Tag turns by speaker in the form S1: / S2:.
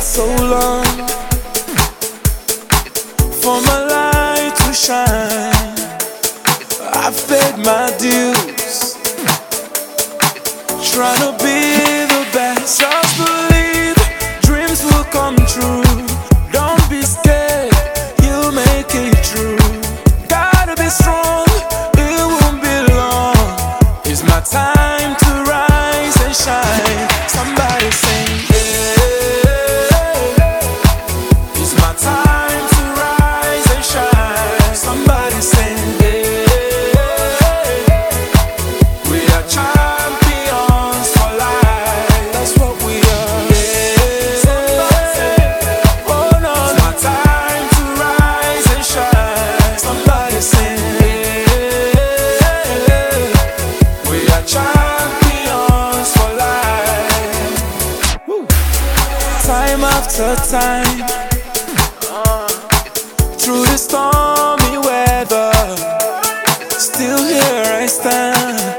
S1: so long for my light to shine. I've paid my dues, trying to be the best. Just believe dreams will come true. Don't be scared, you'll make it true. Gotta be strong, it won't be long. It's my time to rise and shine. Somebody sing, yeah. It's my time to rise and shine. Somebody sing, yeah. We are champions for life. That's what we are. Yeah. Somebody sing, oh no. It's my time to rise and shine. Somebody sing, yeah. We are champions for life. Woo. Time after time, through the stormy weather, still here I stand.